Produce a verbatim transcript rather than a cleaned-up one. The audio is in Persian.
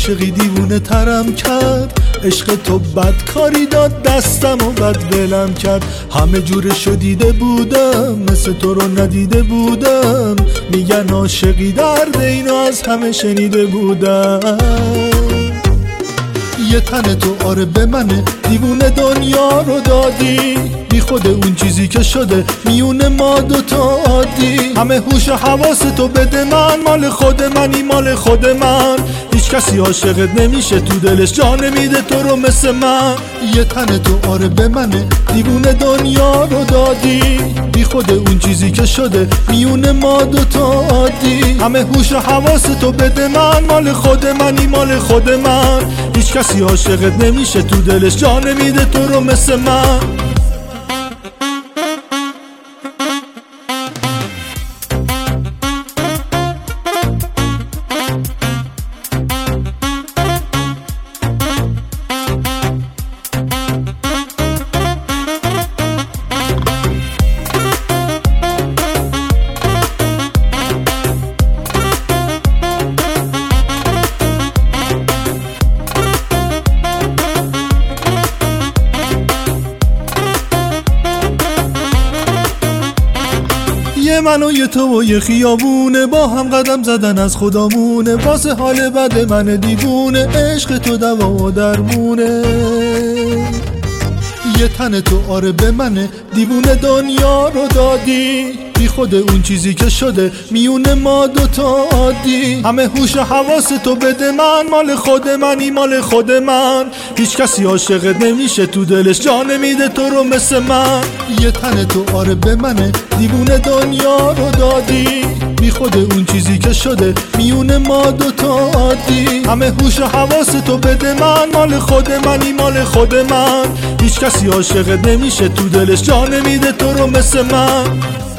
عاشقی دیوونه ترم کرد، عشق تو بدکاری داد دستم و بد دلم کرد. همه جورشو دیده بودم، مثل تو رو ندیده بودم. میگن عاشقی درد، اینو از همه شنیده بودم. یه تن تو آره به منه، دیوونه دنیا رو دادی. بی خود اون چیزی که شده میونه ما دوتا عادی. همه هوش و حواس تو بده من، مال خود منی مال خود من. هیچ کسی عاشقت نمیشه تو دلش جا نمیده تو رو مثل من. یه تن تو آره به منه، دیوونه دنیا رو دادی. بی خود اون چیزی که شده میونه ما دوتا عادی. همه هوش و حواس تو بده من، مال خود منی مال خود من. هیچ کسی عاشقت نمیشه تو دلش جا نمیده تو رو مثل من. یه من و یه تو و یه خیابونه، با هم قدم زدن از خدامونه. واسه حال بد من دیوونه، عشق تو دوا و درمونه. یه تن تو آره به منه، دیوونه دنیا رو دادی. بی خود اون چیزی که شده میونه ما دوتا عادی. همه هوش و حواس تو بده من، مال خود منی مال خود من. هیچ کسی عاشقت نمیشه تو دلش جا نمیده تو رو مثل من. یه تن تو آره به منه، دیوونه دنیا رو دادی. بی خود اون چیزی که شده میونه ما دوتا عادی. همه هوش و حواس تو بده من، مال خود منی مال خود من. هیچ کسی عاشقت نمیشه تو دلش جا نمیده تو رو مثل من.